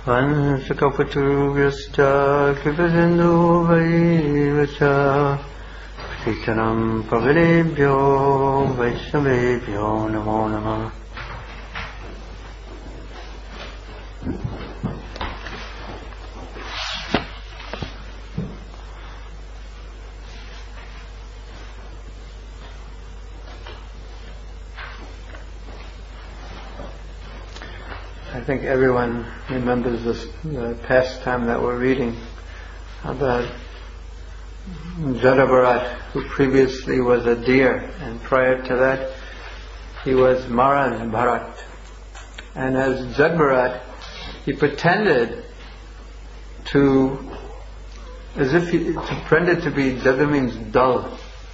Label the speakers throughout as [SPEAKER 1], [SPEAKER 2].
[SPEAKER 1] Vansakalpatarubhyascha Kripasindhu Vaivaccha Patitanam Pavanebhyo Vaishnavebhyo Namo Namah. I think everyone remembers the pastime that we're reading about Jadabharat, who previously was a deer, and prior to that he was Maran Bharat. And as Jadabharat, he pretended to be, Jada means dull.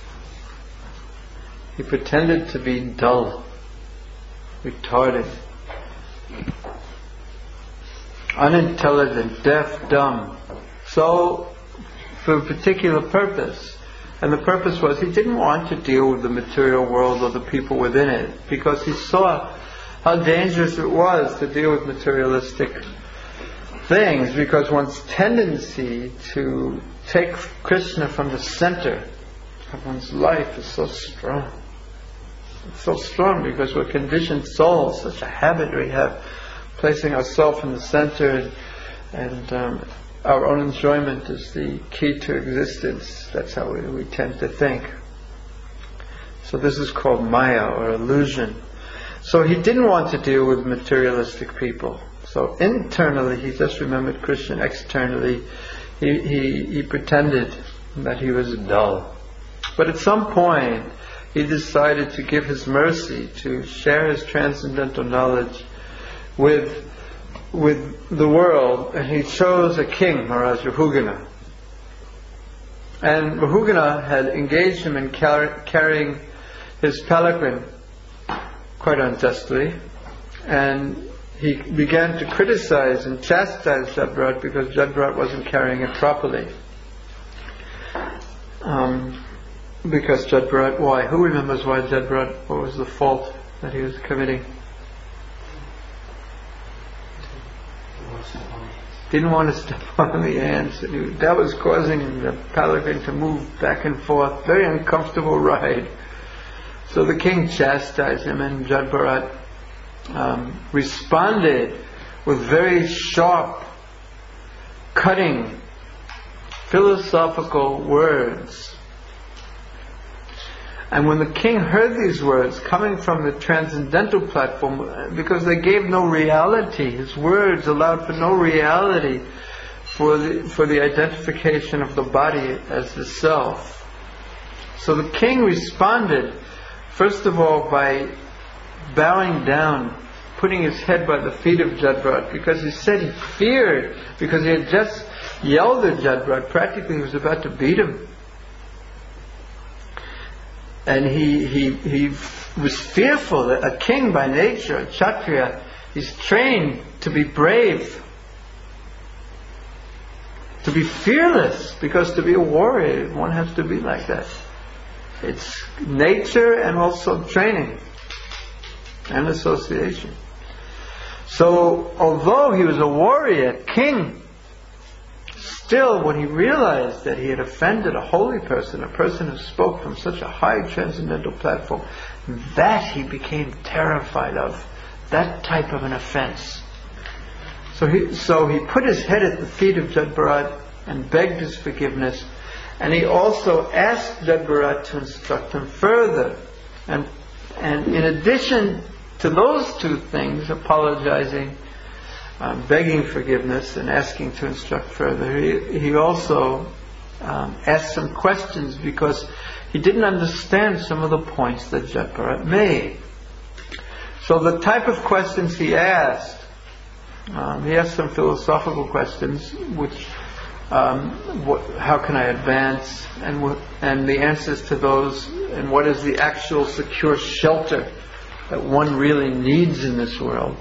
[SPEAKER 1] He pretended to be dull, retarded, unintelligent, deaf, dumb. So, for a particular purpose. And the purpose was he didn't want to deal with the material world or the people within it, because he saw how dangerous it was to deal with materialistic things, because one's tendency to take Krishna from the center of one's life is so strong. It's so strong because we're conditioned souls, such a habit we have, placing ourselves in the center, and our own enjoyment is the key to existence. That's how we tend to think. So this is called Maya, or illusion. So he didn't want to deal with materialistic people. So internally he just remembered Krishna. Externally he pretended that he was dull. But at some point he decided to give his mercy, to share his transcendental knowledge with the world, and he chose a king, Maharaj Rahugana. And Rahugana had engaged him in carrying his palanquin quite unjustly, and he began to criticize and chastise Jadabharat because Jadabharat wasn't carrying it properly. Because Jadabharat, why? Who remembers why Jadabharat, what was the fault that he was committing? Didn't want to step on the ants. That was causing the palanquin to move back and forth. Very uncomfortable ride. So the king chastised him, and Jadabharat responded with very sharp, cutting, philosophical words. And when the king heard these words coming from the transcendental platform, because they gave no reality, his words allowed for no reality for the identification of the body as the self. So the king responded, first of all, by bowing down, putting his head by the feet of Jadabharat, because he said he feared, because he had just yelled at Jadabharat, practically he was about to beat him. And he was fearful. That a king by nature, a Kshatriya, is trained to be brave, to be fearless, because to be a warrior, one has to be like that. It's nature and also training and association. So, although he was a warrior, king, still, when he realized that he had offended a holy person, a person who spoke from such a high transcendental platform, that he became terrified of, that type of an offense. So he put his head at the feet of Jadabharat and begged his forgiveness, and he also asked Jadabharat to instruct him further. And in addition to those two things, apologizing, begging forgiveness and asking to instruct further, he also asked some questions, because he didn't understand some of the points that Jadabharat made. So the type of questions he asked some philosophical questions, which how can I advance, and the answers to those, and what is the actual secure shelter that one really needs in this world.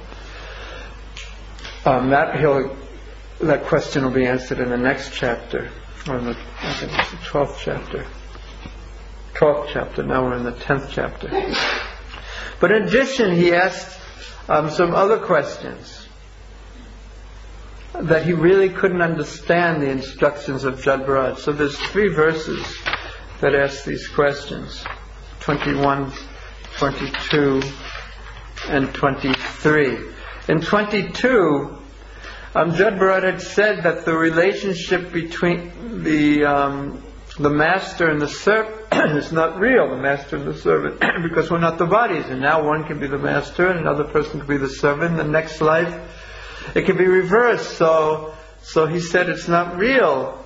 [SPEAKER 1] That question will be answered in the next chapter, or I think it's the 12th chapter. 12th chapter, now we're in the 10th chapter. But in addition, he asked some other questions. that he really couldn't understand the instructions of Jad Bharat. So there's 3 verses that ask these questions, 21, 22, and 23. In 22, Jad Bharat had said that the relationship between the master and the servant is not real, the master and the servant, because we're not the bodies. And now one can be the master and another person can be the servant. In the next life, it can be reversed. So he said it's not real.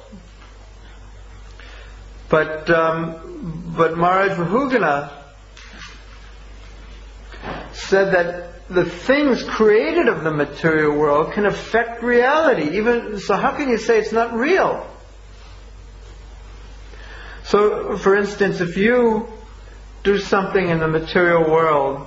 [SPEAKER 1] But Maharaj Vahugana said that the things created of the material world can affect reality. Even so, how can you say it's not real? So, for instance, if you do something in the material world,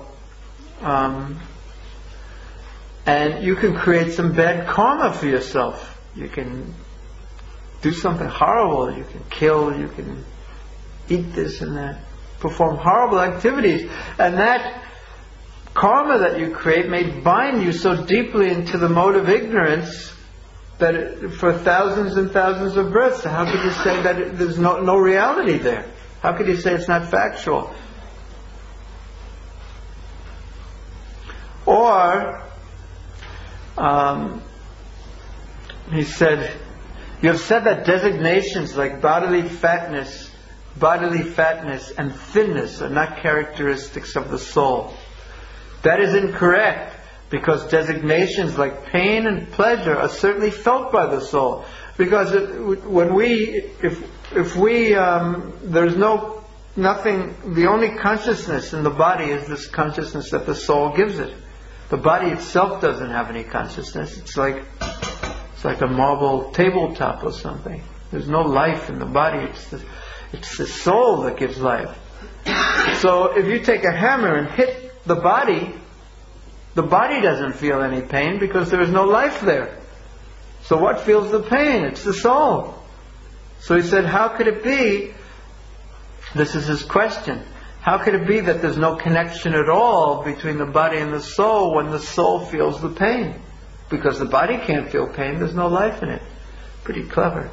[SPEAKER 1] and you can create some bad karma for yourself. You can do something horrible. You can kill. You can eat this and that. Perform horrible activities. And that karma that you create may bind you so deeply into the mode of ignorance that for thousands and thousands of births. So how could you say that there's no reality there? How could you say it's not factual? Or he said, you have said that designations like bodily fatness and thinness are not characteristics of the soul. That is incorrect, because designations like pain and pleasure are certainly felt by the soul. Because there's nothing, the only consciousness in the body is this consciousness that the soul gives it. The body itself doesn't have any consciousness. It's like a marble tabletop or something. There's no life in the body. It's the soul that gives life. So if you take a hammer and hit the body doesn't feel any pain because there is no life there. So what feels the pain? It's the soul. So he said, how could it be? This is his question. How could it be that there's no connection at all between the body and the soul when the soul feels the pain? Because the body can't feel pain, there's no life in it. Pretty clever.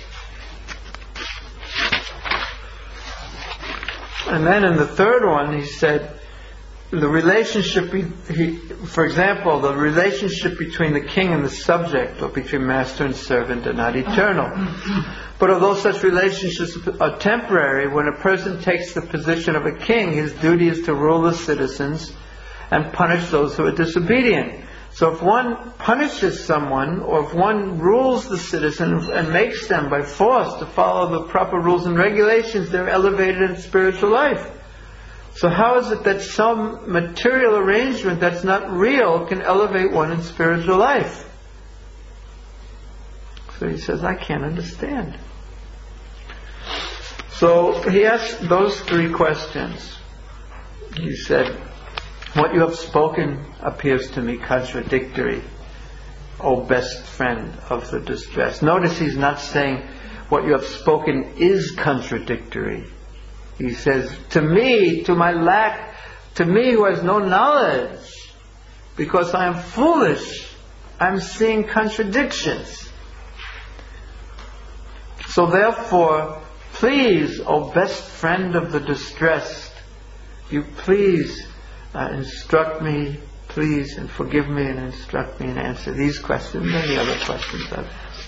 [SPEAKER 1] And then in the third one he said, the relationship, for example, the relationship between the king and the subject, or between master and servant, are not eternal. But although such relationships are temporary, when a person takes the position of a king, his duty is to rule the citizens and punish those who are disobedient. So if one punishes someone, or if one rules the citizens and makes them by force to follow the proper rules and regulations, they're elevated in spiritual life. So how is it that some material arrangement that's not real can elevate one in spiritual life? So he says, I can't understand. So he asked those 3 questions. He said, what you have spoken appears to me contradictory, O best friend of the distressed. Notice he's not saying what you have spoken is contradictory. He says, to me who has no knowledge, because I am foolish, I'm seeing contradictions. So therefore, please, O best friend of the distressed, you please instruct me, please, and forgive me and instruct me and answer these questions and the other questions I've asked.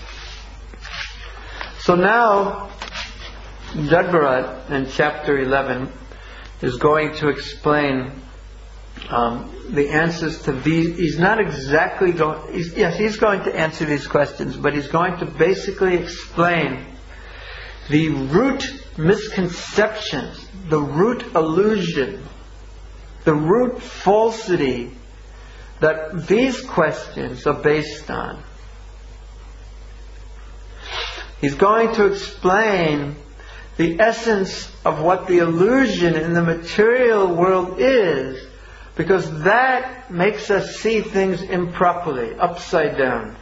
[SPEAKER 1] So now, Jad Bharat in chapter 11 is going to explain the answers to these. He's not exactly going, he's going to answer these questions, but he's going to basically explain the root misconceptions, the root illusion, the root falsity that these questions are based on. He's going to explain the essence of what the illusion in the material world is, because that makes us see things improperly, upside down.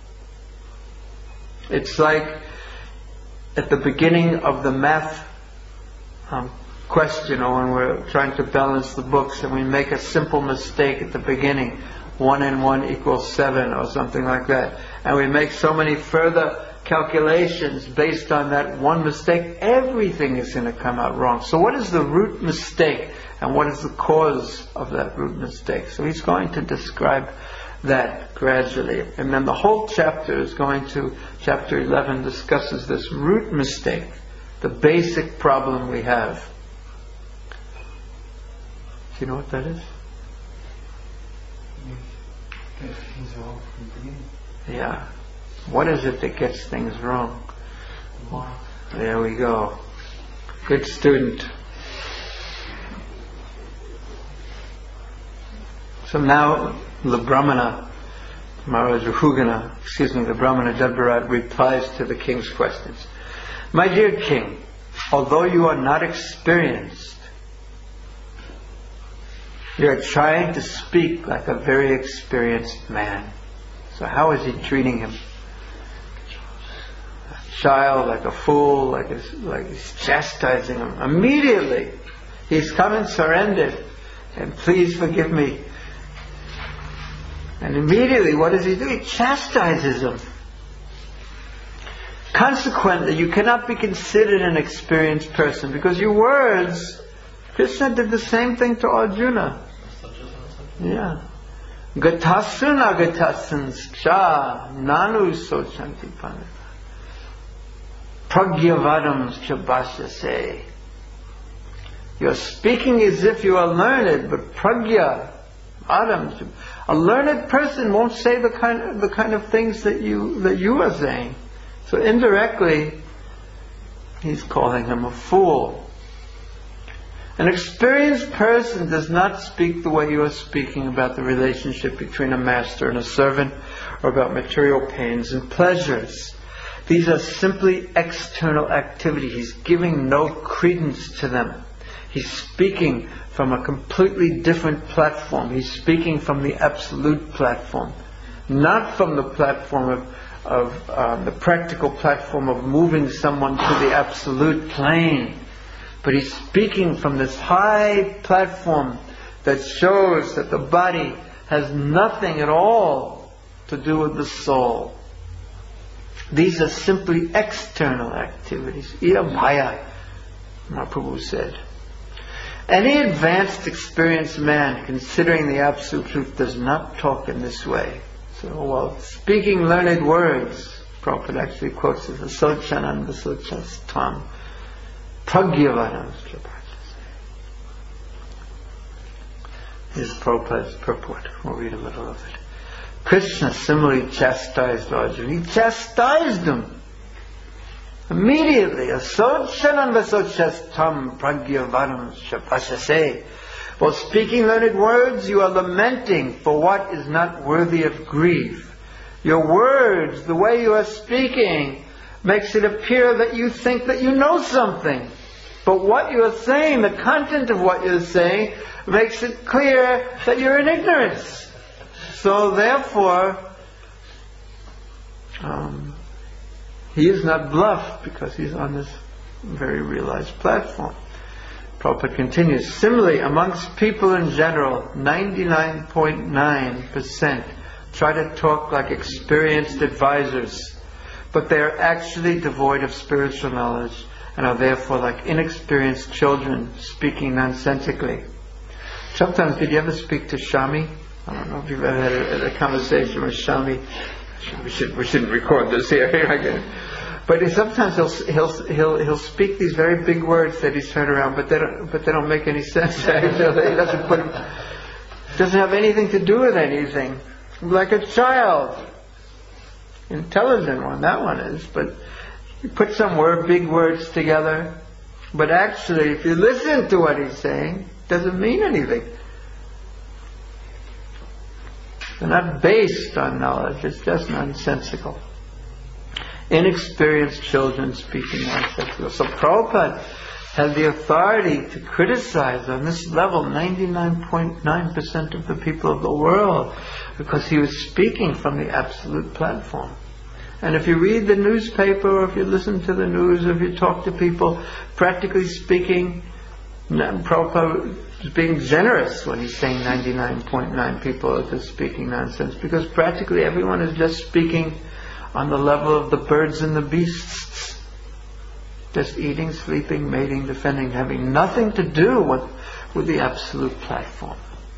[SPEAKER 1] It's like at the beginning of the math question, or when we're trying to balance the books and we make a simple mistake at the beginning, 1 and 1 equals 7 or something like that. and we make so many further calculations based on that one mistake, everything is going to come out wrong. So what is the root mistake, and what is the cause of that root mistake? So he's going to describe that gradually. And then the whole chapter is going to, chapter 11 discusses this root mistake, the basic problem we have. Do you know what that is? Yeah. What is it that gets things wrong? There we go. Good student. So now the Brahmana, Maharaj Rahugana, the Brahmana Dadbharat replies to the king's questions. My dear king, although you are not experienced, you are trying to speak like a very experienced man. So how is he treating him? A child, like a fool, like he's chastising him. Immediately, he's come and surrendered, and please forgive me. And immediately, what does he do? He chastises him. Consequently, you cannot be considered an experienced person, because your words, Krishna did the same thing to Arjuna. Yeah. Gatasun agatasans cha nanu sochanti pandita. Pragyavadams chabhasyase. You're speaking as if you are learned, but pragya, adams, a learned person won't say the kind of things that you are saying. So indirectly, he's calling him a fool. An experienced person does not speak the way you are speaking about the relationship between a master and a servant, or about material pains and pleasures. These are simply external activities. He's giving no credence to them. He's speaking from a completely different platform. He's speaking from the absolute platform, not from the platform of the practical platform of moving someone to the absolute plane. But he's speaking from this high platform that shows that the body has nothing at all to do with the soul. These are simply external activities. Ida Maya, Mahaprabhu said. Any advanced, experienced man, considering the absolute truth, does not talk in this way. So while speaking learned words, Prabhupada actually quotes as Asochananda Sochastam. Pragyavadams chabhasyase. Here's Prabhupada's purport. We'll read a little of it. Krishna similarly chastised Arjuna. He chastised him immediately. Asochananda sochastam pragyavadams chabhasyase. While speaking learned words, you are lamenting for what is not worthy of grief. Your words, the way you are speaking, makes it appear that you think that you know something. But what you are saying, the content of what you're saying, makes it clear that you're in ignorance. So therefore, he is not bluffed, because he's on this very realized platform. Prabhupada continues, similarly, amongst people in general, 99.9% try to talk like experienced advisors, but they are actually devoid of spiritual knowledge, and are therefore like inexperienced children speaking nonsensically. Sometimes, did you ever speak to Shami? I don't know if you've ever had a conversation with Shami. We shouldn't record this here. But sometimes he'll speak these very big words that he's turned around, but they don't make any sense. Actually, he doesn't have anything to do with anything. Like a child, intelligent one, that one is. But you put some big words together, but actually, if you listen to what he's saying, it doesn't mean anything. They're not based on knowledge. It's just nonsensical. Inexperienced children speaking nonsensical. So Prabhupada had the authority to criticize on this level 99.9% of the people of the world, because he was speaking from the absolute platform. And if you read the newspaper, or if you listen to the news, or if you talk to people, practically speaking, Prabhupada He's being generous when he's saying 99.9 people are just speaking nonsense, because practically everyone is just speaking on the level of the birds and the beasts. Just eating, sleeping, mating, defending, having nothing to do with the absolute platform.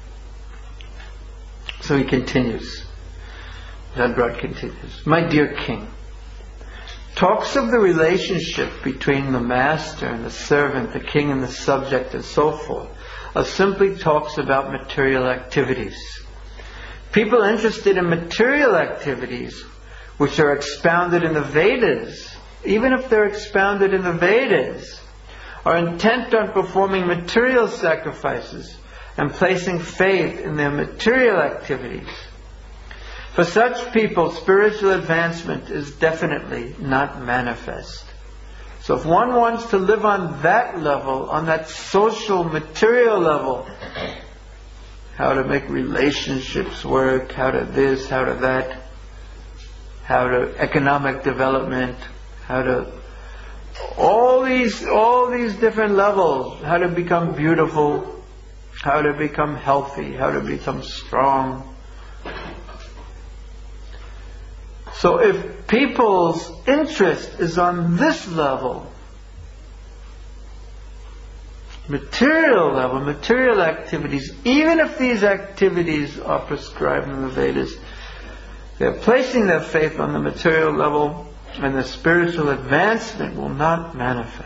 [SPEAKER 1] So he continues. Zadbrod continues. My dear king, talks of the relationship between the master and the servant, the king and the subject, and so forth, are simply talks about material activities. People interested in material activities, which are expounded in the Vedas, even if they're expounded in the Vedas, are intent on performing material sacrifices and placing faith in their material activities. For such people, spiritual advancement is definitely not manifest. So if one wants to live on that level, on that social, material level, how to make relationships work, how to this, how to that, how to economic development, how to all these different levels, how to become beautiful, how to become healthy, how to become strong. So if people's interest is on this level, material level, material activities, even if these activities are prescribed in the Vedas, they're placing their faith on the material level, and the spiritual advancement will not manifest.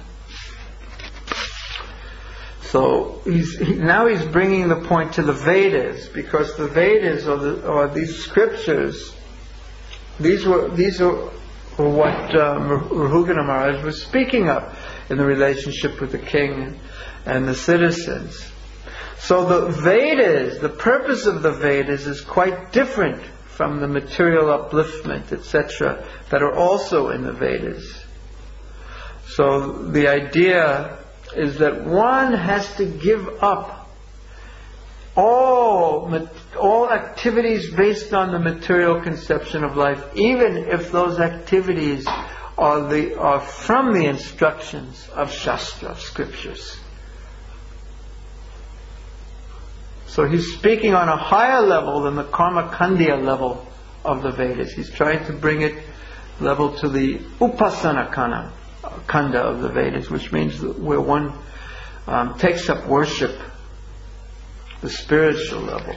[SPEAKER 1] So now he's bringing the point to the Vedas, because the Vedas or these scriptures, these are what Rahugana Maharaj was speaking of in the relationship with the king and the citizens. So the Vedas, the purpose of the Vedas is quite different from the material upliftment, etc., that are also in the Vedas. So the idea is that one has to give up all activities based on the material conception of life, even if those activities are from the instructions of Shastra, of scriptures. So he's speaking on a higher level than the Karma Kandya level of the Vedas. He's trying to bring it level to the Upasana Kanda of the Vedas, which means where one takes up worship, the spiritual level.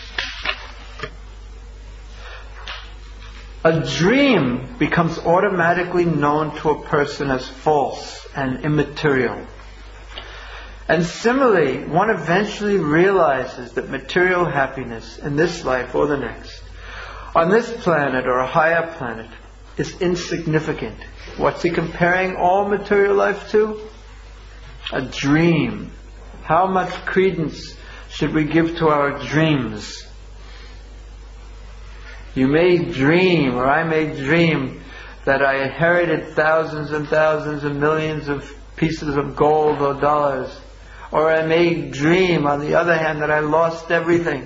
[SPEAKER 1] A dream becomes automatically known to a person as false and immaterial. And similarly, one eventually realizes that material happiness in this life or the next, on this planet or a higher planet, is insignificant. What's he comparing all material life to? A dream. How much credence should we give to our dreams? You may dream, or I may dream, that I inherited thousands and thousands and millions of pieces of gold or dollars. Or I may dream, on the other hand, that I lost everything.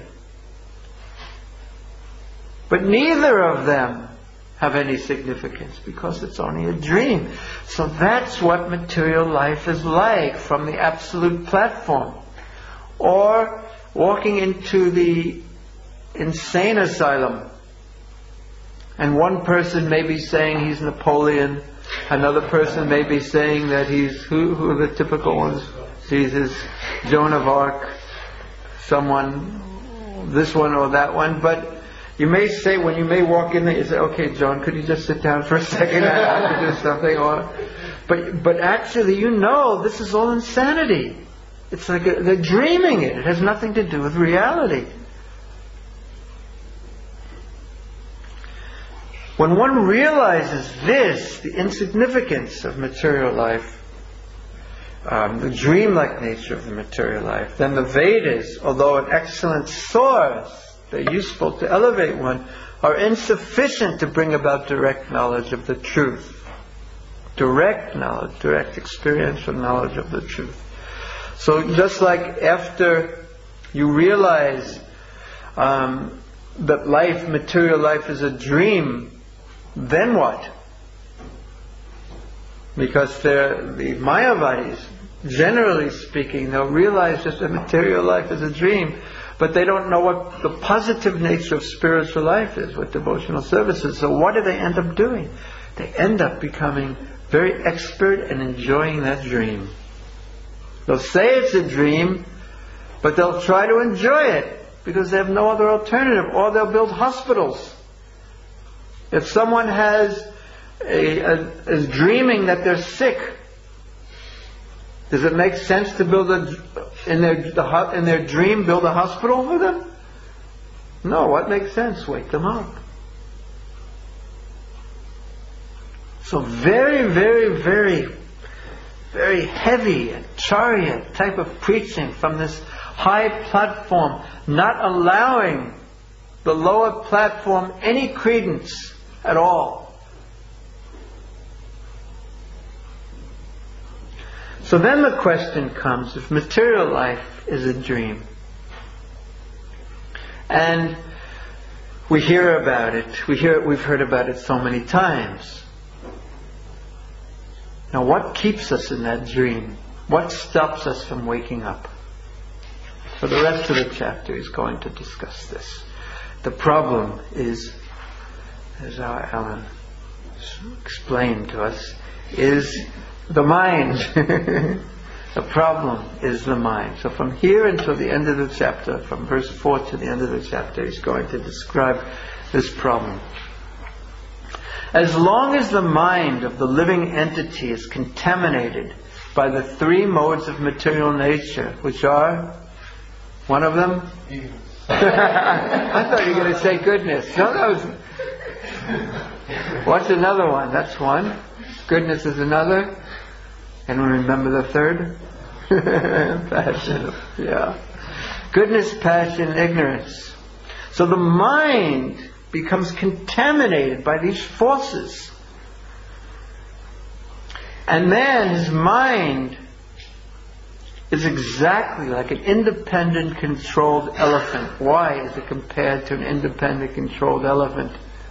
[SPEAKER 1] But neither of them have any significance, because it's only a dream. So that's what material life is like from the absolute platform. Or walking into the insane asylum, and one person may be saying he's Napoleon, another person may be saying that he's, who are the typical ones? Jesus, Joan of Arc, someone, this one or that one. But you may say, when you may walk in there, you say, okay, Joan, could you just sit down for a second? I have to do something. But actually, you know, this is all insanity. It's like they're dreaming it. It has nothing to do with reality. When one realizes this, the insignificance of material life, the dreamlike nature of the material life, then the Vedas, although an excellent source, they're useful to elevate one, are insufficient to bring about direct knowledge of the truth. Direct knowledge, direct experiential knowledge of the truth. So just like after you realize that life, material life, is a dream, then what? Because the Mayavadis, generally speaking, they'll realize that the material life is a dream, but they don't know what the positive nature of spiritual life is, what devotional service is. So what do they end up doing? They end up becoming very expert and enjoying that dream. They'll say it's a dream, but they'll try to enjoy it because they have no other alternative, or they'll build hospitals. If someone is dreaming that they're sick, does it make sense to build in their dream build a hospital for them? No. What makes sense? Wake them up. So very, very, very, very heavy acharya type of preaching from this high platform, not allowing the lower platform any credence at all. So then the question comes, if material life is a dream, and we hear about it, we've heard about it so many times. Now what keeps us in that dream? What stops us from waking up? For the rest of the chapter he's going to discuss this. The problem is, as our Alan explained to us, is the mind. The problem is the mind. So from here until the end of the chapter, from verse 4 to the end of the chapter, he's going to describe this problem. As long as the mind of the living entity is contaminated by the three modes of material nature, which are, one of them? I thought you were going to say goodness. No, that was... What's another one? That's one. Goodness is another. Anyone remember the third? Passion. Yeah. Goodness, passion, ignorance. So the mind becomes contaminated by these forces. And then his mind is exactly like an independent controlled elephant. Why is it compared to an independent controlled elephant?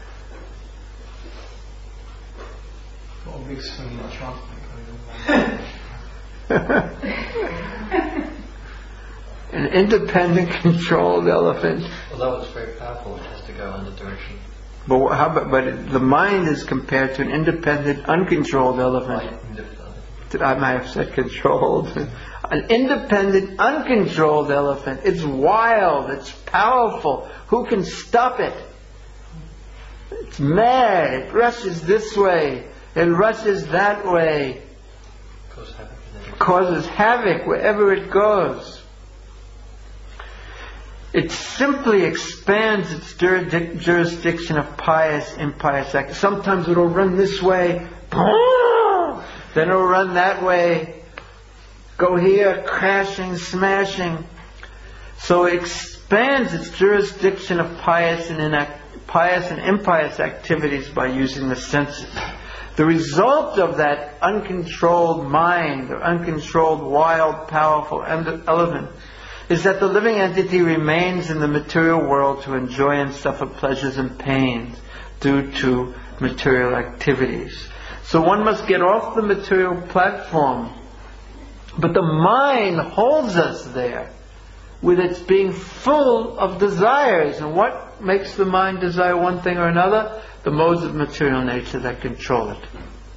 [SPEAKER 1] An independent controlled elephant.
[SPEAKER 2] Although it's very powerful, it has to go in the direction.
[SPEAKER 1] But the mind is compared to an independent, uncontrolled elephant. I might have said controlled. An independent, uncontrolled elephant. It's wild. It's powerful. Who can stop it? It's mad. It rushes this way. It rushes that way. Causes havoc wherever it goes. It simply expands its jurisdiction of pious, impious acts. Sometimes it'll run this way, then it'll run that way, go here, crashing, smashing. So it expands its jurisdiction of pious and impious activities by using the senses. The result of that uncontrolled mind, or uncontrolled, wild, powerful elephant, is that the living entity remains in the material world to enjoy and suffer pleasures and pains due to material activities. So one must get off the material platform. But the mind holds us there with its being full of desires. And what makes the mind desire one thing or another? The modes of material nature that control it.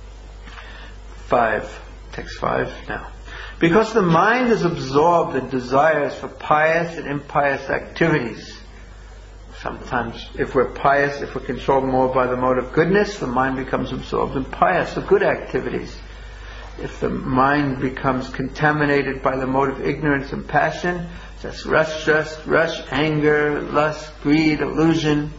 [SPEAKER 1] 5. Text 5 now. Because the mind is absorbed in desires for pious and impious activities. Sometimes if we're pious, if we're controlled more by the mode of goodness, the mind becomes absorbed in pious or good activities. If the mind becomes contaminated by the mode of ignorance and passion, that's rush, anger, lust, greed, illusion.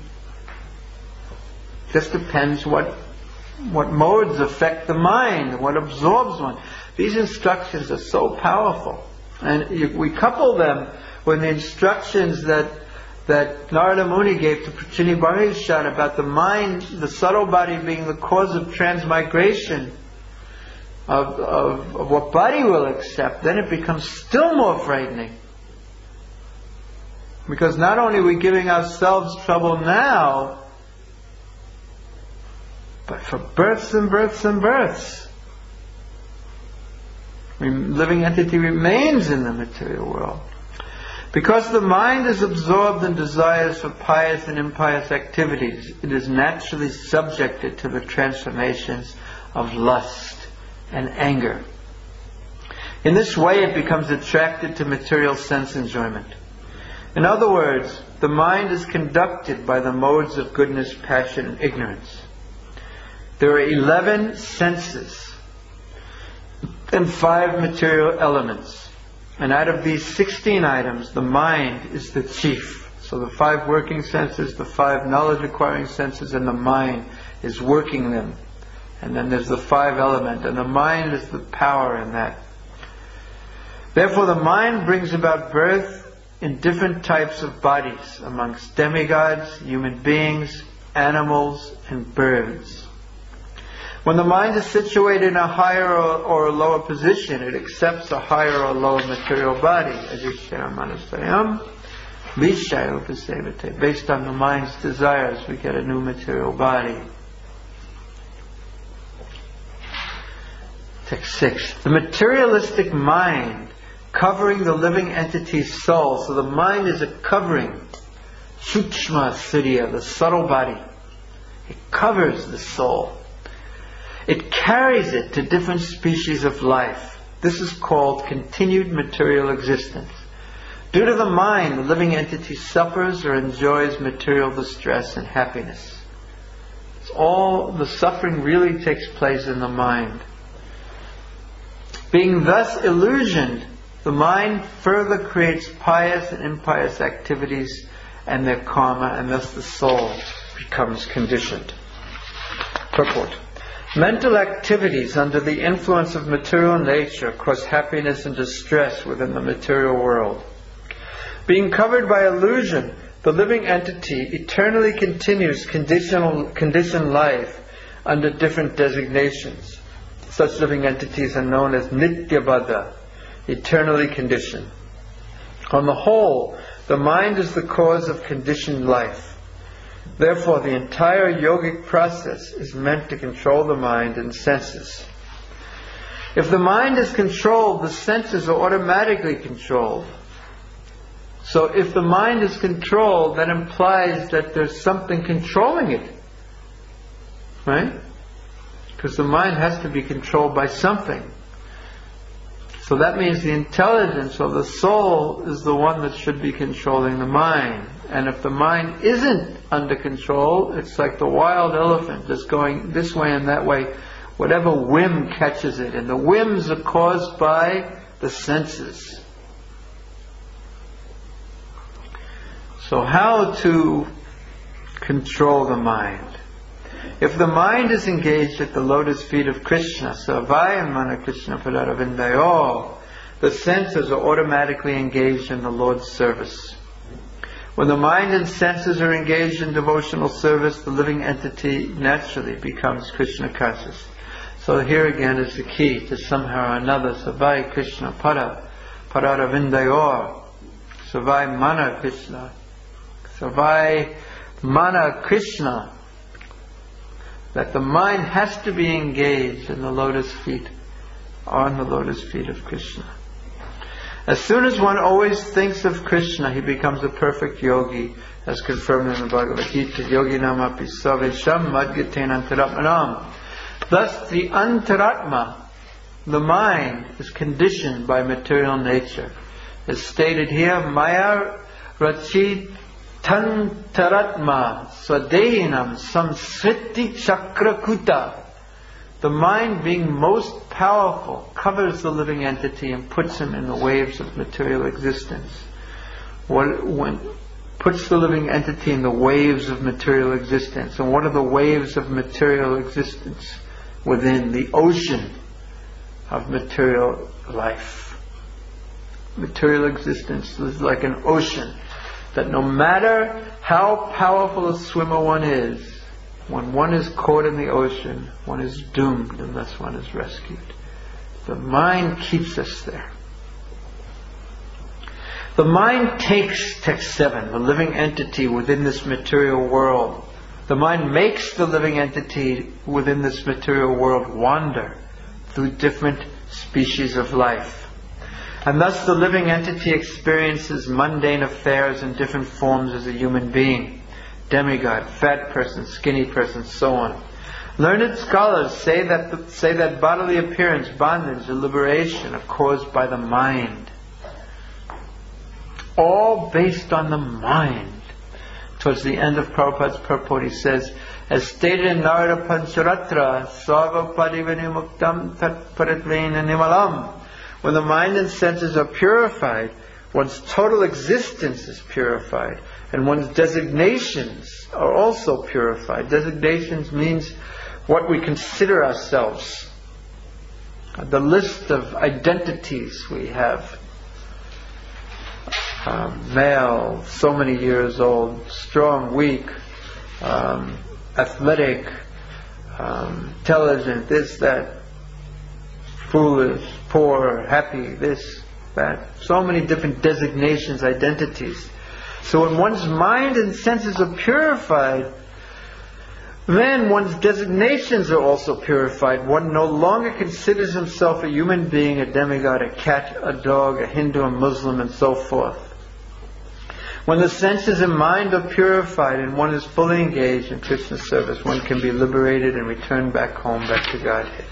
[SPEAKER 1] Just depends what modes affect the mind, what absorbs one. These instructions are so powerful. And we couple them with the instructions that Narada Muni gave to Prachini Parishad about the mind, the subtle body being the cause of transmigration of what body will accept. Then it becomes still more frightening. Because not only are we giving ourselves trouble now, but for births and births and births. living entity remains in the material world. Because the mind is absorbed in desires for pious and impious activities, it is naturally subjected to the transformations of lust and anger. In this way it becomes attracted to material sense enjoyment. In other words, the mind is conducted by the modes of goodness, passion, and ignorance. There are 11 senses and 5 material elements. And out of these 16 items, the mind is the chief. So the 5 working senses, the 5 knowledge-acquiring senses, and the mind is working them. And then there's the 5 element, and the mind is the power in that. Therefore, the mind brings about birth in different types of bodies amongst demigods, human beings, animals, and birds. When the mind is situated in a higher or a lower position, it accepts a higher or lower material body. Based on the mind's desires, we get a new material body. Text 6. The materialistic mind covering the living entity's soul. So the mind is a covering. Sukshma Surya, the subtle body. It covers the soul. It carries it to different species of life. This is called continued material existence. Due to the mind, the living entity suffers or enjoys material distress and happiness. It's all the suffering really takes place in the mind. Being thus illusioned, the mind further creates pious and impious activities and their karma, and thus the soul becomes conditioned. Purport. Mental activities under the influence of material nature cause happiness and distress within the material world. Being covered by illusion, the living entity eternally continues conditioned life under different designations. Such living entities are known as Nityabadha, eternally conditioned. On the whole, the mind is the cause of conditioned life. Therefore, the entire yogic process is meant to control the mind and senses. If the mind is controlled, the senses are automatically controlled. So if the mind is controlled, that implies that there's something controlling it. Right? Because the mind has to be controlled by something. So that means the intelligence or the soul is the one that should be controlling the mind. And if the mind isn't under control, it's like the wild elephant just going this way and that way. Whatever whim catches it. And the whims are caused by the senses. So how to control the mind? If the mind is engaged at the lotus feet of Krishna, Savaya Mana Krishna Padaravindayo, the senses are automatically engaged in the Lord's service. When the mind and senses are engaged in devotional service, the living entity naturally becomes Krishna conscious. So here again is the key to somehow or another, Savaya Krishna Padaravindayo, Savaya Mana Krishna, Savaya Mana Krishna, that the mind has to be engaged in the lotus feet, on the lotus feet of Krishna. As soon as one always thinks of Krishna, he becomes a perfect yogi, as confirmed in the Bhagavad Gita, Yogi Namapi Savesham Madgaten Antaratmanam. Thus the Antaratma, the mind, is conditioned by material nature. As stated here, Maya Rachit Tantaratma Swadehinam Samsriti Chakrakuta. The mind, being most powerful, covers the living entity and puts him in the waves of material existence. Puts the living entity in the waves of material existence. And what are the waves of material existence? Within the ocean of material life. Material existence is like an ocean that no matter how powerful a swimmer one is, when one is caught in the ocean, one is doomed unless one is rescued. The mind keeps us there. The mind takes, text 7, the living entity within this material world. The mind makes the living entity within this material world wander through different species of life. And thus the living entity experiences mundane affairs in different forms as a human being. Demigod, fat person, skinny person, so on. Learned scholars say that bodily appearance, bondage, and liberation are caused by the mind. All based on the mind. Towards the end of Prabhupada's purport, he says, as stated in Narada Pancharatra, Sarva Padivinimuktam Tat Paritlena Nimalam. When the mind and senses are purified, one's total existence is purified, and one's designations are also purified. Designations means what we consider ourselves. The list of identities we have. Male, so many years old, strong, weak, athletic, intelligent, this, that, foolish, poor, happy, this, that. So many different designations, identities. So when one's mind and senses are purified, then one's designations are also purified. One no longer considers himself a human being, a demigod, a cat, a dog, a Hindu, a Muslim, and so forth. When the senses and mind are purified and one is fully engaged in Krishna service, one can be liberated and return back home, back to Godhead.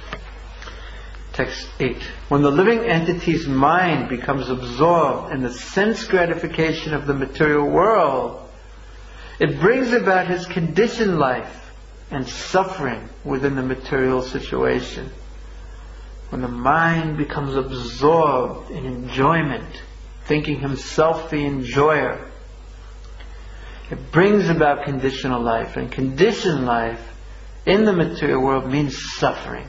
[SPEAKER 1] Text 8. When the living entity's mind becomes absorbed in the sense gratification of the material world, it brings about his conditioned life and suffering within the material situation. When the mind becomes absorbed in enjoyment, thinking himself the enjoyer, it brings about conditional life. And conditioned life in the material world means suffering.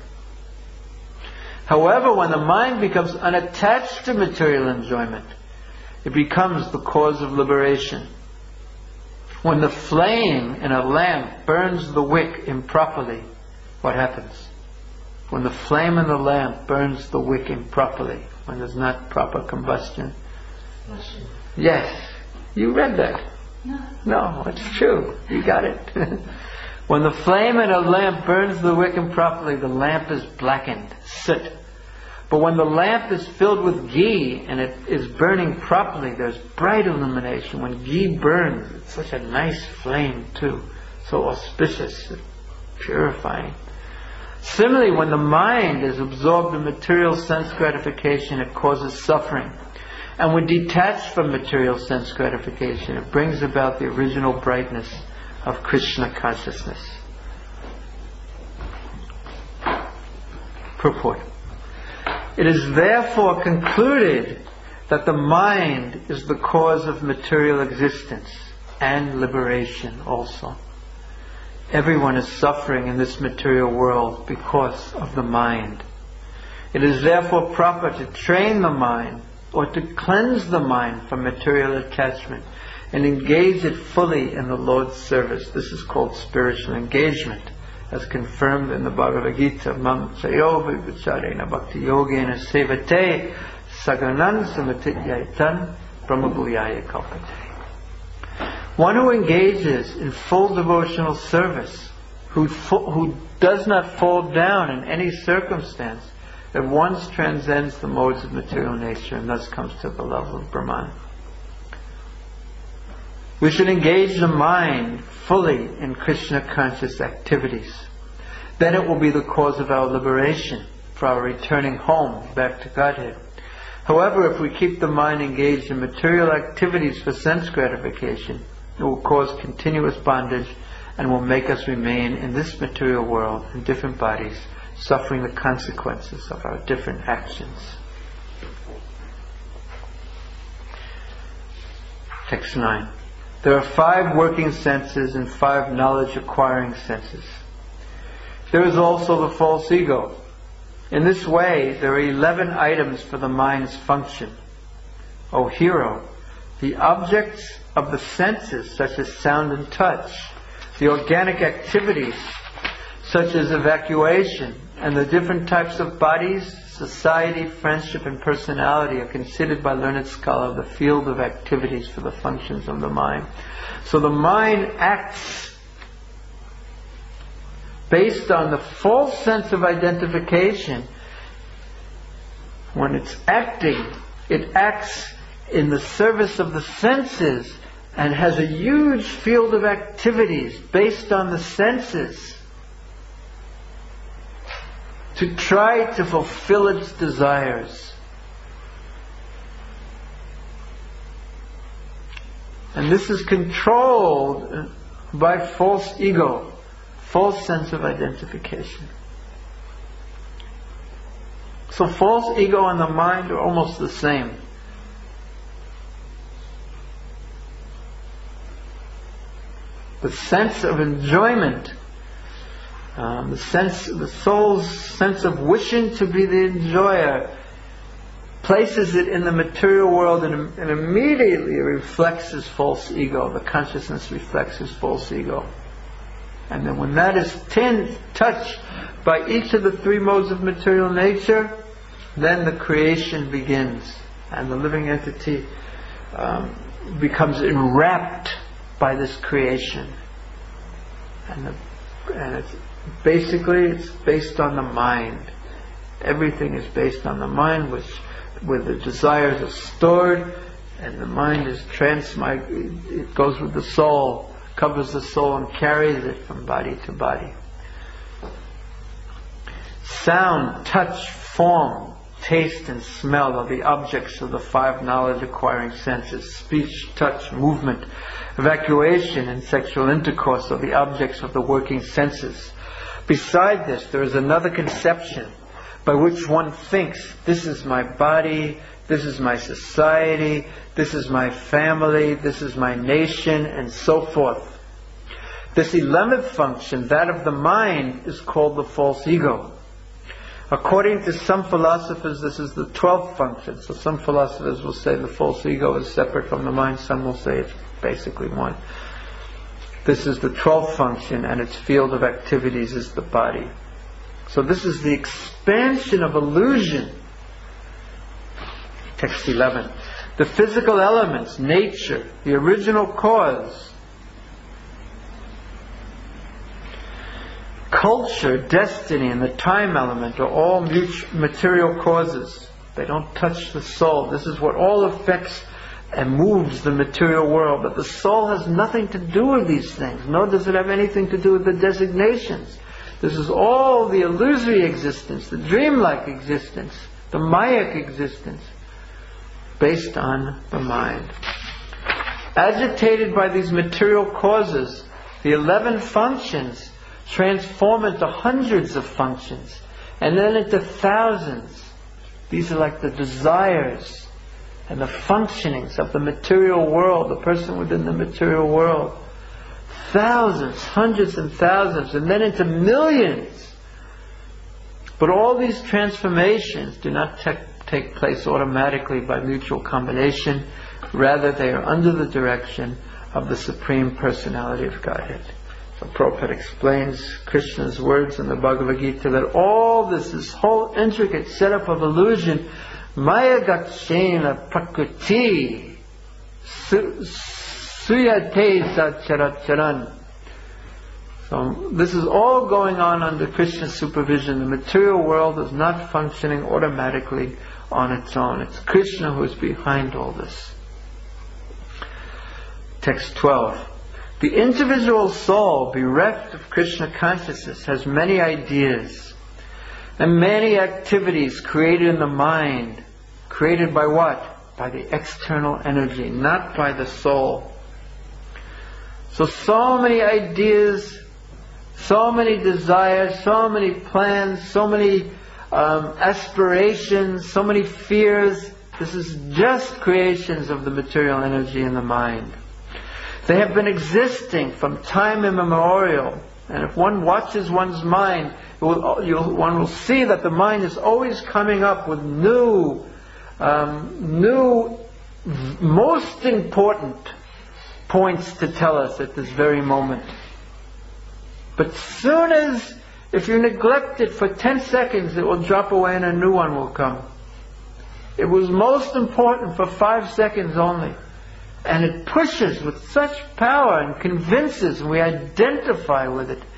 [SPEAKER 1] However, when the mind becomes unattached to material enjoyment, it becomes the cause of liberation. When the flame in a lamp burns the wick improperly, what happens? When the flame in the lamp burns the wick improperly, when there's not proper combustion. Yes, you read that. No, it's true. You got it. When the flame in a lamp burns the wick improperly, the lamp is blackened, soot. But when the lamp is filled with ghee and it is burning properly, there's bright illumination. When ghee burns, it's such a nice flame too, so auspicious, purifying. Similarly, when the mind is absorbed in material sense gratification, it causes suffering. And when detached from material sense gratification, it brings about the original brightness of Krishna consciousness. Purport. It is therefore concluded that the mind is the cause of material existence and liberation also. Everyone is suffering in this material world because of the mind. It is therefore proper to train the mind or to cleanse the mind from material attachment and engage it fully in the Lord's service. This is called spiritual engagement, as confirmed in the Bhagavad Gita. Mam sayo vicharena bhakti yogena sevate saganan samatityaitan brahmabhuyaya kalpate. One who engages in full devotional service, who does not fall down in any circumstance, at once transcends the modes of material nature and thus comes to the level of Brahman. We should engage the mind fully in Krishna conscious activities. Then it will be the cause of our liberation, for our returning home, back to Godhead. However, if we keep the mind engaged in material activities for sense gratification, it will cause continuous bondage and will make us remain in this material world in different bodies, suffering the consequences of our different actions. Text 9. There are 5 working senses and 5 knowledge-acquiring senses. There is also the false ego. In this way, there are 11 items for the mind's function. O hero, the objects of the senses, such as sound and touch, the organic activities, such as evacuation, and the different types of bodies, society, friendship, and personality are considered by learned scholars the field of activities for the functions of the mind. So the mind acts based on the false sense of identification when it's acting, it acts in the service of the senses and has a huge field of activities based on the senses to try to fulfill its desires. And this is controlled by false ego, false sense of identification. So false ego and the mind are almost the same. The sense of enjoyment, the soul's sense of wishing to be the enjoyer, places it in the material world and immediately reflects his false ego. The consciousness reflects his false ego. And then when that is touched by each of the three modes of material nature, then the creation begins. And the living entity becomes enwrapped by this creation. And it's based on the mind. Everything is based on the mind, where the desires are stored, and the mind is it goes with the soul, covers the soul and carries it from body to body. Sound, touch, form, taste and smell are the objects of the five knowledge acquiring senses. Speech, touch, movement, evacuation and sexual intercourse are the objects of the working senses. Beside this, there is another conception by which one thinks, this is my body, this is my society, this is my family, this is my nation, and so forth. This 11th function, that of the mind, is called the false ego. According to some philosophers, this is the 12th function. So some philosophers will say the false ego is separate from the mind. Some will say it's basically one. This is the 12th function, and its field of activities is the body. So this is the expansion of illusion. Text 11. The physical elements, nature, the original cause, culture, destiny, and the time element are all material causes. They don't touch the soul. This is what all affects and moves the material world. But the soul has nothing to do with these things, nor does it have anything to do with the designations. This is all the illusory existence, the dreamlike existence, the Mayak existence, based on the mind. Agitated by these material causes, the 11 functions transform into hundreds of functions, and then into thousands. These are like the desires and the functionings of the material world, the person within the material world. Thousands, hundreds and thousands, and then into millions. But all these transformations do not take place automatically by mutual combination. Rather, they are under the direction of the Supreme Personality of Godhead. So Prabhupada explains Krishna's words in the Bhagavad Gita that all this whole intricate setup of illusion, Maya Gachena Prakriti Suyate Satcharacharan. So this is all going on under Krishna's supervision. The material world is not functioning automatically on its own. It's Krishna who is behind all this. Text 12. The individual soul, bereft of Krishna consciousness, has many ideas and many activities created in the mind. Created by what? By the external energy, not by the soul. So many ideas, so many desires, so many plans, so many aspirations, so many fears. This is just creations of the material energy in the mind. They have been existing from time immemorial. And if one watches one's mind, one will see that the mind is always coming up with new, most important points to tell us at this very moment. But soon as, if you neglect it for 10 seconds, it will drop away and a new one will come. It was most important for 5 seconds only. And it pushes with such power and convinces, and we identify with it.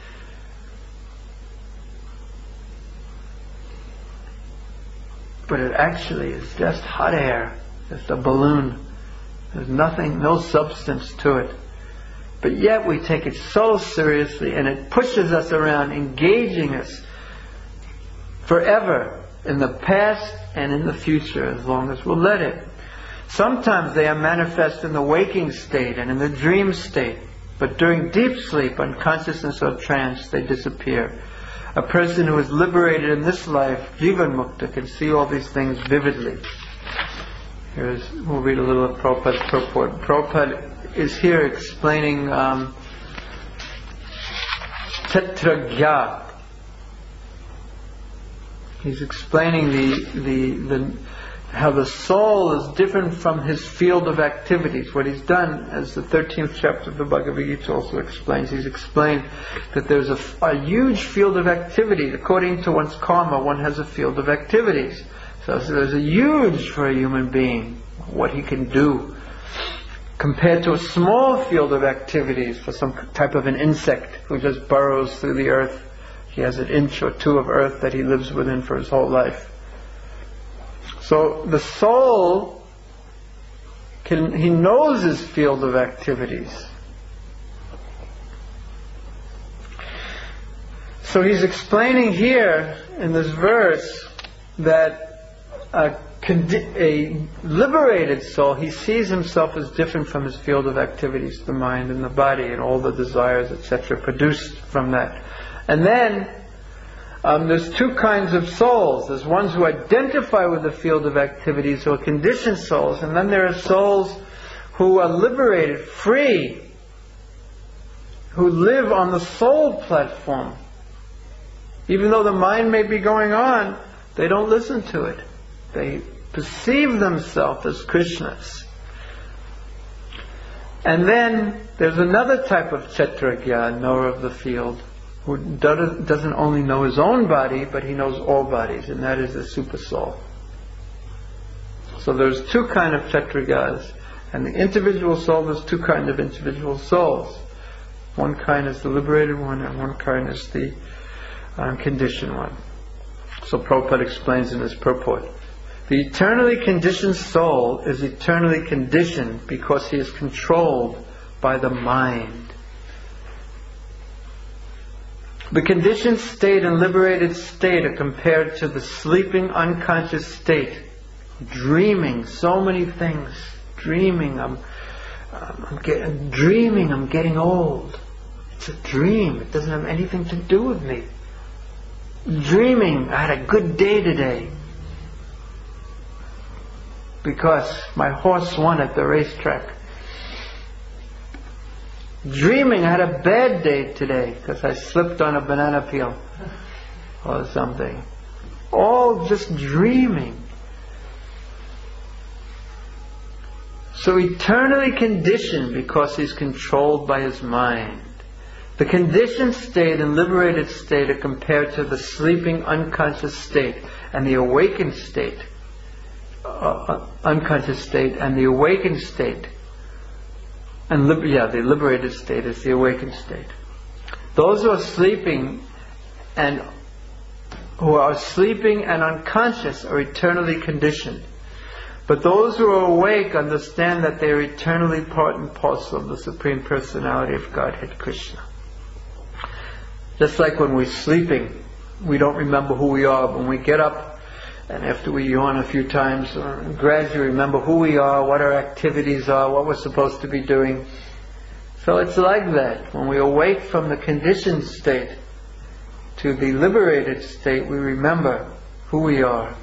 [SPEAKER 1] but it actually is just hot air, just a balloon. There's nothing, no substance to it. But yet we take it so seriously, and it pushes us around, engaging us forever in the past and in the future, as long as we'll let it. Sometimes they are manifest in the waking state and in the dream state, but during deep sleep, unconsciousness or trance, they disappear. A person who is liberated in this life, Jivan Mukta, can see all these things vividly. We'll read a little of Prabhupada's purport. Prabhupada is here explaining Tetragya. He's explaining how the soul is different from his field of activities. What he's done, as the 13th chapter of the Bhagavad Gita also explains, he's explained that there's a huge field of activity. According to one's karma, one has a field of activities. So there's a huge for a human being, what he can do, compared to a small field of activities for some type of an insect who just burrows through the earth. He has an inch or two of earth that he lives within for his whole life. So the soul, he knows his field of activities. So he's explaining here in this verse that a liberated soul, he sees himself as different from his field of activities, the mind and the body and all the desires, etc., produced from that. And then there's two kinds of souls. There's ones who identify with the field of activities, who are conditioned souls, and then there are souls who are liberated, free, who live on the soul platform. Even though the mind may be going on, they don't listen to it. They perceive themselves as Krishnas. And then there's another type of Kshetragya, knower of the field, who doesn't only know his own body, but he knows all bodies, and that is the super soul. So there's two kinds of Kshetragyas, and the individual soul, there's two kinds of individual souls. One kind is the liberated one, and one kind is the conditioned one. So Prabhupada explains in his purport, the eternally conditioned soul is eternally conditioned because he is controlled by the mind. The conditioned state and liberated state are compared to the sleeping unconscious state, dreaming so many things, dreaming I'm getting old. It's a dream. It doesn't have anything to do with me. Dreaming I had a good day today because my horse won at the racetrack. Dreaming I had a bad day today because I slipped on a banana peel or something. All just dreaming. So eternally conditioned because he's controlled by his mind. The conditioned state and liberated state are compared to the sleeping unconscious state and the awakened state. Unconscious state and the awakened state. And the liberated state is the awakened state. Those who are sleeping and unconscious are eternally conditioned. But those who are awake understand that they are eternally part and parcel of the Supreme Personality of Godhead Krishna. Just like when we're sleeping, we don't remember who we are. When we get up, and after we yawn a few times, gradually remember who we are, what our activities are, what we're supposed to be doing. So it's like that. When we awake from the conditioned state to the liberated state, we remember who we are.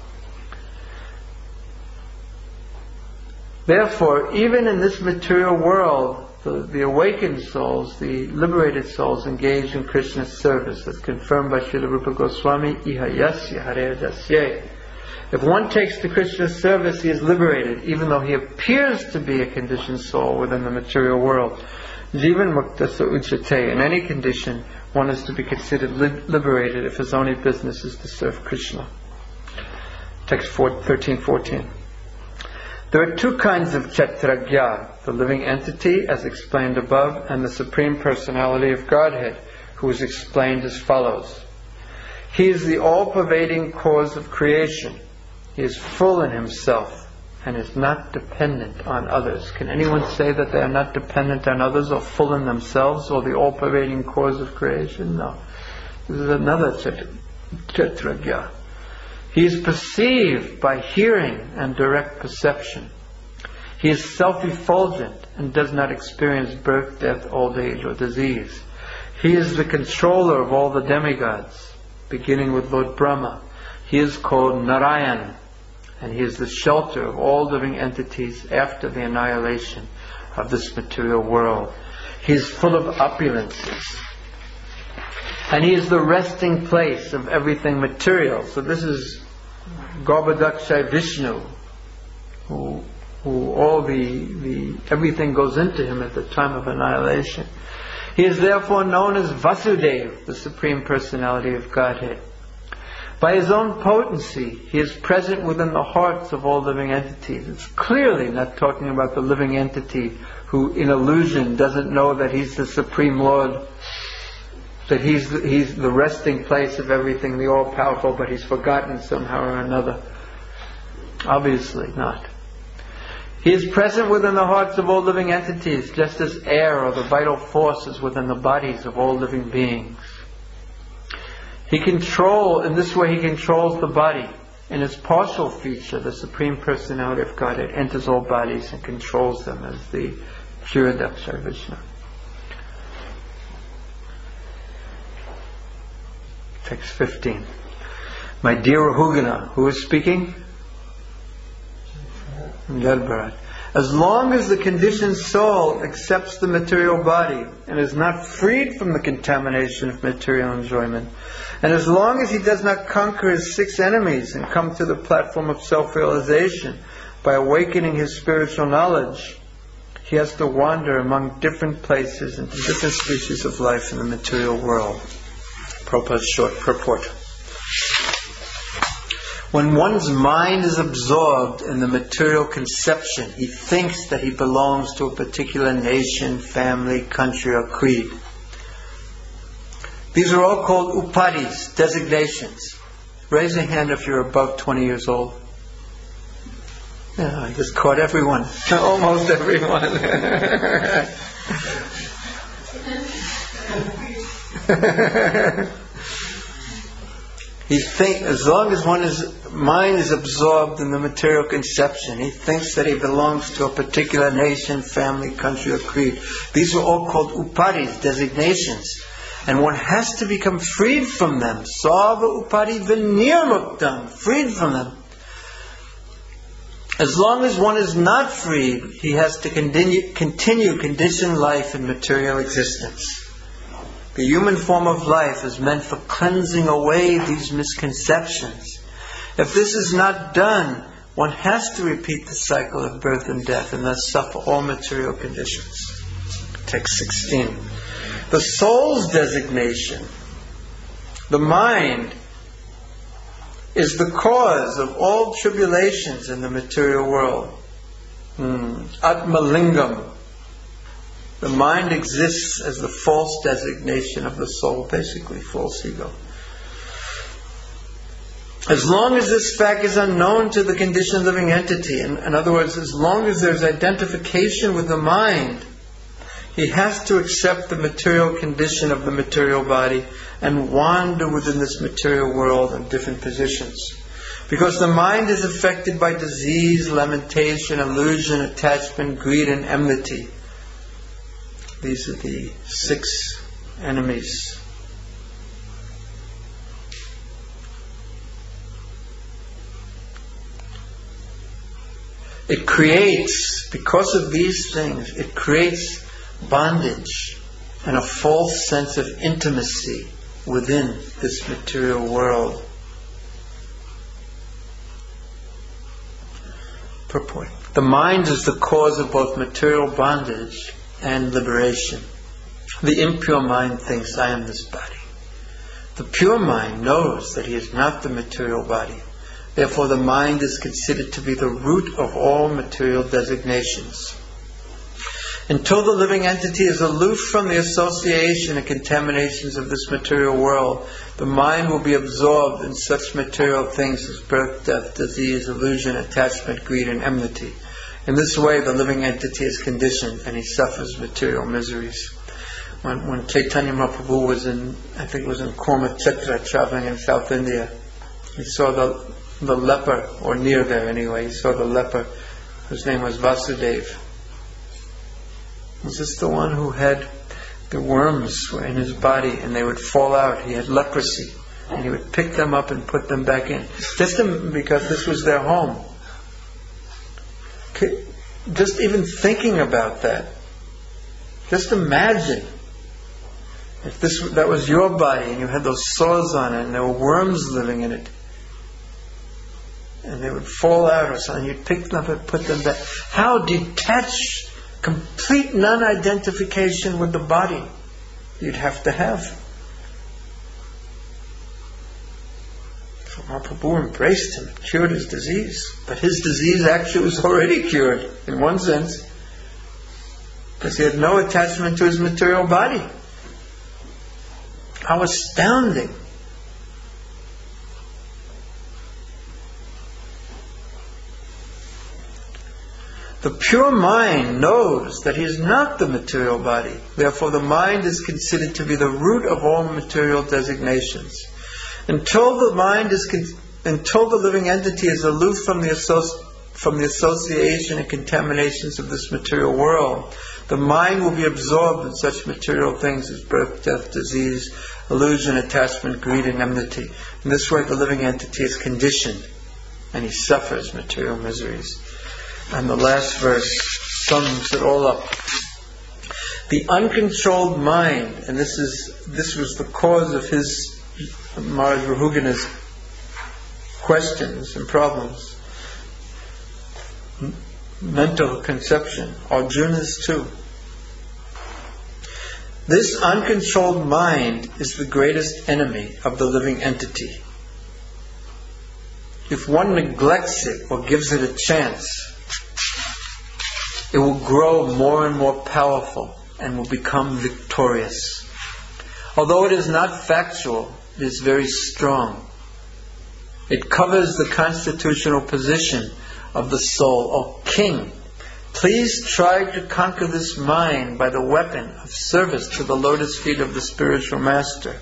[SPEAKER 1] Therefore, even in this material world, the awakened souls, the liberated souls, engage in Krishna's service, as confirmed by Srila Rupa Goswami, Iha yasya hare jasye. If one takes to Krishna's service, he is liberated, even though he appears to be a conditioned soul within the material world. Jivan mukta sa uchate. In any condition, one is to be considered liberated if his only business is to serve Krishna. Text 13:14. There are two kinds of Kshetragya, the living entity, as explained above, and the Supreme Personality of Godhead, who is explained as follows. He is the all-pervading cause of creation. He is full in himself and is not dependent on others. Can anyone say that they are not dependent on others or full in themselves or the all-pervading cause of creation? No. This is another Kshetrajna. He is perceived by hearing and direct perception. He is self-effulgent and does not experience birth, death, old age, or disease. He is the controller of all the demigods, beginning with Lord Brahma. He is called Narayan, and he is the shelter of all living entities after the annihilation of this material world. He is full of opulences, and he is the resting place of everything material. So this is Garbhodakshay Vishnu, who all everything goes into him at the time of annihilation. He is therefore known as Vasudeva, the Supreme Personality of Godhead. By his own potency, he is present within the hearts of all living entities. It's clearly not talking about the living entity who, in illusion, doesn't know that he's the Supreme Lord, that he's the resting place of everything, the all-powerful, but he's forgotten somehow or another. Obviously not. He is present within the hearts of all living entities, just as air or the vital force is within the bodies of all living beings. In this way he controls the body. In its partial feature, the Supreme Personality of Godhead enters all bodies and controls them as the Kshirodaksha Vishnu. Text 15. My dear Rahugana, who is speaking? Jadbharat. As long as the conditioned soul accepts the material body and is not freed from the contamination of material enjoyment, and as long as he does not conquer his 6 enemies and come to the platform of self-realization by awakening his spiritual knowledge, he has to wander among different places and different species of life in the material world. Prabhupada's short purport. When one's mind is absorbed in the material conception, he thinks that he belongs to a particular nation, family, country, or creed. These are all called upadhis, designations. Raise a hand if you're above 20 years old. Yeah, I just caught everyone. Almost everyone. As long as one's mind is absorbed in the material conception, he thinks that he belongs to a particular nation, family, country, or creed. These are all called upadhis, designations. And one has to become freed from them. Sarva upadhi vinirmuktam, freed from them. As long as one is not freed, he has to continue conditioned life in material existence. The human form of life is meant for cleansing away these misconceptions. If this is not done, one has to repeat the cycle of birth and death and thus suffer all material conditions. Text 16. The soul's designation, the mind, is the cause of all tribulations in the material world. Atmalingam. The mind exists as the false designation of the soul, basically false ego. As long as this fact is unknown to the conditioned living entity, in other words, as long as there's identification with the mind, he has to accept the material condition of the material body and wander within this material world in different positions. Because the mind is affected by disease, lamentation, illusion, attachment, greed, and enmity. These are the 6 enemies. It creates, because of these things, it creates bondage and a false sense of intimacy within this material world. Purport. The mind is the cause of both material bondage and liberation. The impure mind thinks, I am this body. The pure mind knows that he is not the material body. Therefore the mind is considered to be the root of all material designations. Until the living entity is aloof from the association and contaminations of this material world, the mind will be absorbed in such material things as birth, death, disease, illusion, attachment, greed, and enmity. In this way, the living entity is conditioned and he suffers material miseries. When Chaitanya Mahaprabhu was in, I think it was in Kurmakshetra, traveling in South India, he saw the leper, or near there anyway, he saw the leper, whose name was Vasudeva. Was this the one who had the worms were in his body and they would fall out? He had leprosy and he would pick them up and put them back in. Because this was their home. Just even thinking about that. Just imagine if that was your body and you had those sores on it and there were worms living in it. And they would fall out or something. You'd pick them up and put them back. How detached, complete non-identification with the body you'd have to have. So Mahaprabhu embraced him, cured his disease. But his disease actually was already cured, in one sense, because he had no attachment to his material body. How astounding! The pure mind knows that he is not the material body. Therefore, the mind is considered to be the root of all material designations. Until the living entity is aloof from the association and contaminations of this material world, the mind will be absorbed in such material things as birth, death, disease, illusion, attachment, greed, and enmity. In this way, the living entity is conditioned and he suffers material miseries. And the last verse sums it all up. The uncontrolled mind, and this was the cause of his Maharaj Rahugana's questions and problems. Mental conception, Arjuna's too. This uncontrolled mind is the greatest enemy of the living entity. If one neglects it or gives it a chance, it will grow more and more powerful and will become victorious. Although it is not factual, it is very strong. It covers the constitutional position of the soul. O King, please try to conquer this mind by the weapon of service to the lotus feet of the spiritual master.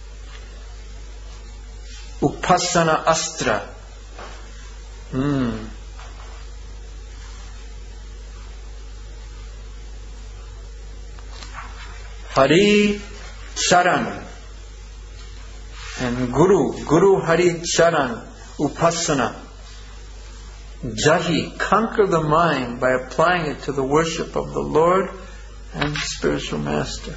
[SPEAKER 1] Upasana Astra. Hari Charan and Guru Hari Charan, Upasana. Jahi, conquer the mind by applying it to the worship of the Lord and the spiritual master.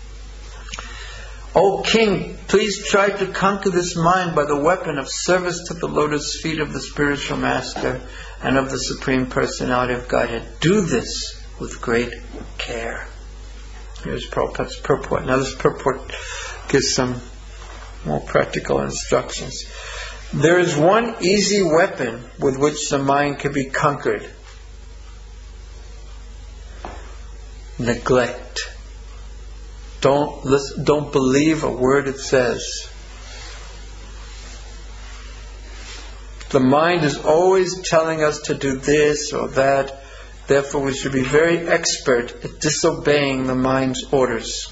[SPEAKER 1] O King, please try to conquer this mind by the weapon of service to the lotus feet of the spiritual master and of the Supreme Personality of Godhead. Do this with great care. Here's Prabhupada's purport. Now this purport gives some more practical instructions. There is one easy weapon with which the mind can be conquered. Neglect. Don't believe a word it says. The mind is always telling us to do this or that. Therefore, we should be very expert at disobeying the mind's orders.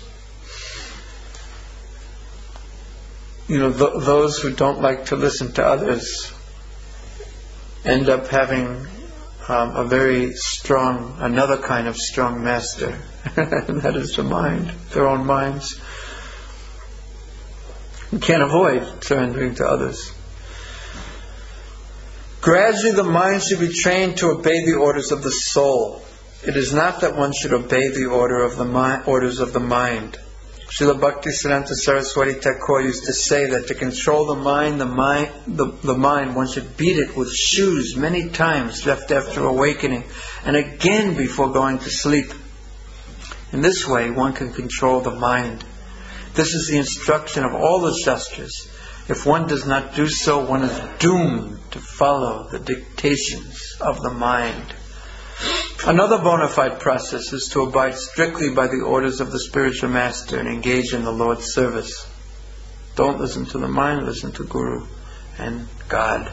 [SPEAKER 1] Those who don't like to listen to others end up having another kind of strong master. And that is the mind, their own minds. You can't avoid surrendering to others. Gradually the mind should be trained to obey the orders of the soul. It is not that one should obey the orders of the mind. Srila Bhaktisiddhanta Saraswati Thakur used to say that to control the mind, one should beat it with shoes many times just after awakening and again before going to sleep. In this way, one can control the mind. This is the instruction of all the Shastras. If one does not do so, one is doomed to follow the dictations of the mind. Another bona fide process is to abide strictly by the orders of the spiritual master and engage in the Lord's service. Don't listen to the mind, listen to Guru and God.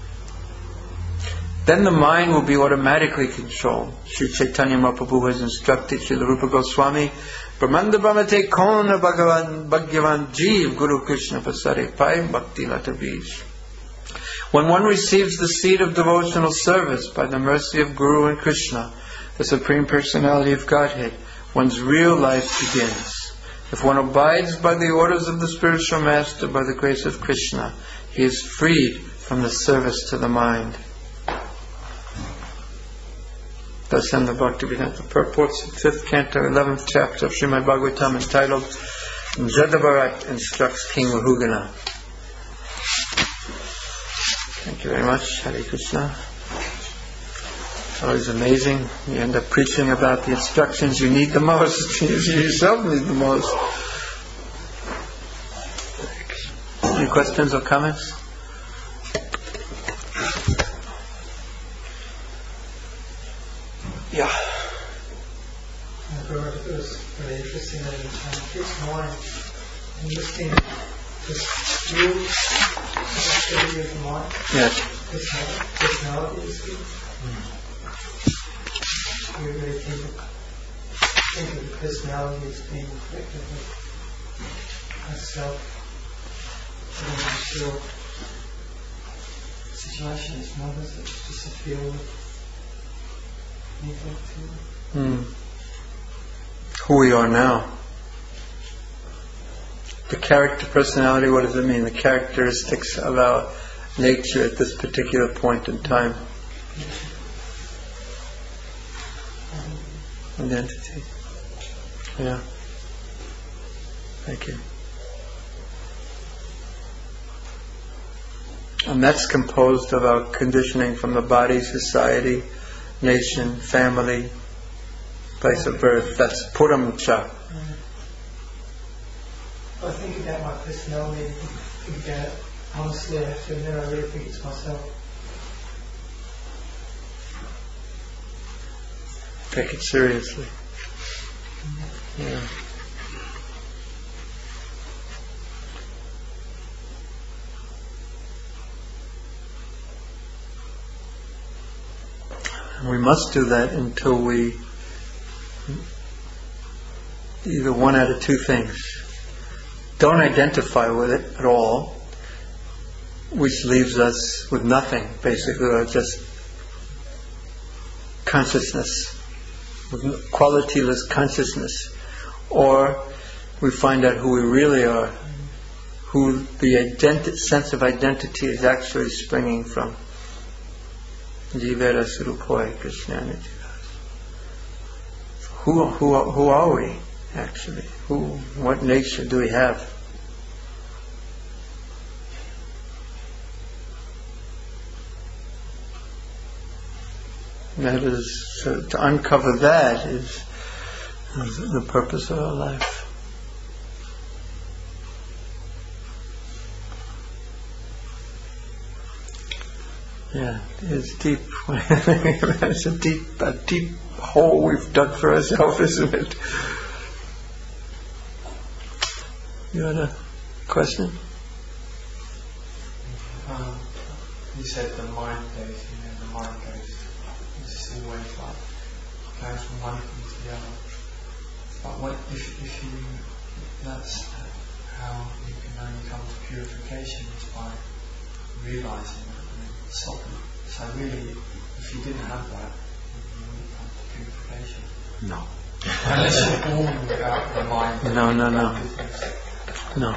[SPEAKER 1] Then the mind will be automatically controlled. Sri Chaitanya Mahaprabhu has instructed Srila Rupa Goswami, Brahmanda Brahmate Kona Bhagavan Jeev Guru Krishna Pasare Pai Bhakti Lata Bij. When one receives the seed of devotional service by the mercy of Guru and Krishna, the Supreme Personality of Godhead, one's real life begins. If one abides by the orders of the spiritual master by the grace of Krishna, he is freed from the service to the mind. Thus end the Bhaktivedanta purports, 5th canto, 11th chapter of Srimad Bhagavatam, entitled Jadavarat instructs King Rahugana. Thank you very much. Hare Krishna. It's always amazing. You end up preaching about the instructions you need the most. You yourself need the most. Any questions or comments? Yeah.
[SPEAKER 3] It was very interesting that this morning, I'm listening to this view study of the mind.
[SPEAKER 1] Yes.
[SPEAKER 3] Personality is good. We really think of the personality as being reflective of ourself. And I'm sure the situation is not as it's just a feel of anything.
[SPEAKER 1] Who we are now. The character, personality, what does it mean? The characteristics of our nature at this particular point in time. Identity. Yeah. Thank you. And that's composed of our conditioning from the body, society, nation, family, place of birth. That's Puramcha.
[SPEAKER 3] I think about my personality, think about it honestly, I have to admit I really think it's myself.
[SPEAKER 1] Take it seriously. Yeah. We must do that until we either one out of two things. Don't identify with it at all, which leaves us with nothing, basically, or just consciousness, with qualityless consciousness. Or we find out who we really are, who the sense of identity is actually springing from. Jivera Surupoi Krishnanity. Who are we actually? What nature do we have? That is, to uncover that is the purpose of our life. Yeah, it's deep. It's a deep hole we've dug for ourselves, isn't it? You had a question?
[SPEAKER 4] You said the mind goes, the mind goes. It's always like goes from one thing to the other. But what if you? That's how you can only come to purification is by realizing it. So really, if you didn't have that, you wouldn't come to purification.
[SPEAKER 1] No.
[SPEAKER 4] Unless you're born without the mind.
[SPEAKER 1] No.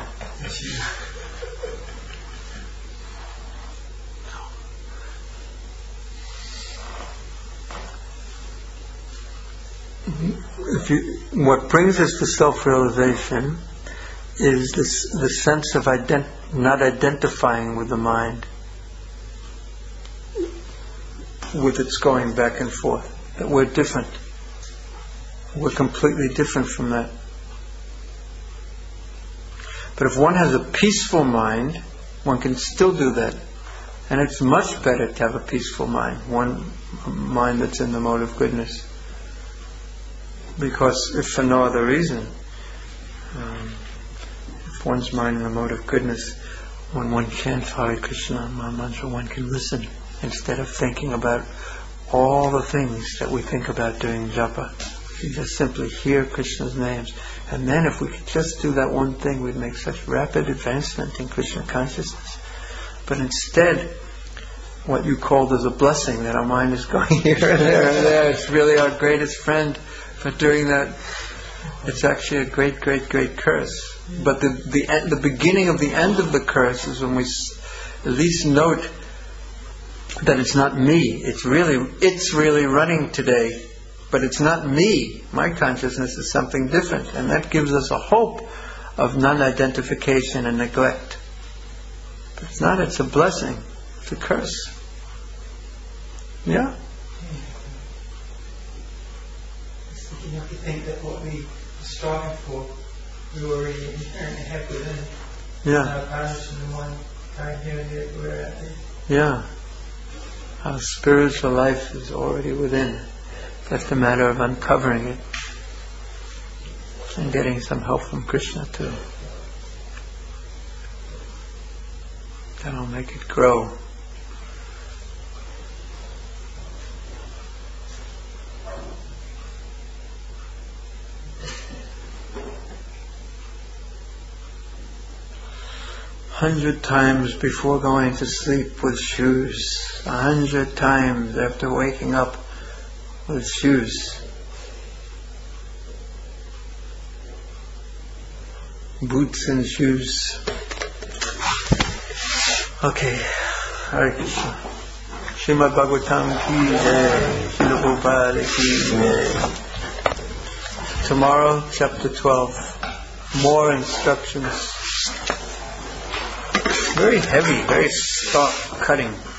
[SPEAKER 1] What brings us to self-realization is the sense of not identifying with the mind, with its going back and forth, that we're different. We're completely different from that. But if one has a peaceful mind, one can still do that And it's much better to have a peaceful mind, one mind that's in the mode of goodness. Because if for no other reason, if one's mind in the mode of goodness, when one chants Hare Krishna mantra, one can listen instead of thinking about all the things that we think about during japa. You just simply hear Krishna's names. And then if we could just do that one thing, we'd make such rapid advancement in Krishna consciousness. But instead, what you called as a blessing, that our mind is going here and there and there, it's really our greatest friend. But doing that, it's actually a great, great, great curse. But the beginning of the end of the curse is when we at least note that it's not me. It's really running today. But it's not me. My consciousness is something different. And that gives us a hope of non-identification and neglect. But it's not, it's a blessing. It's a curse. Yeah?
[SPEAKER 3] You have to think that what we are striving for, we already inherently have within.
[SPEAKER 1] Yeah.
[SPEAKER 3] Our parents and the one going here and there, we're out there.
[SPEAKER 1] Yeah. Our spiritual life is already within. It's just a matter of uncovering it and getting some help from Krishna too. That'll make it grow. "100 times before going to sleep with shoes, 100 times after waking up with shoes. Boots and shoes." Okay, Hare Krishna. Srimad Bhagavatam ki jai, Srila Prabhupada ki jai. Tomorrow, chapter 12. More instructions. Very heavy, very stark cutting.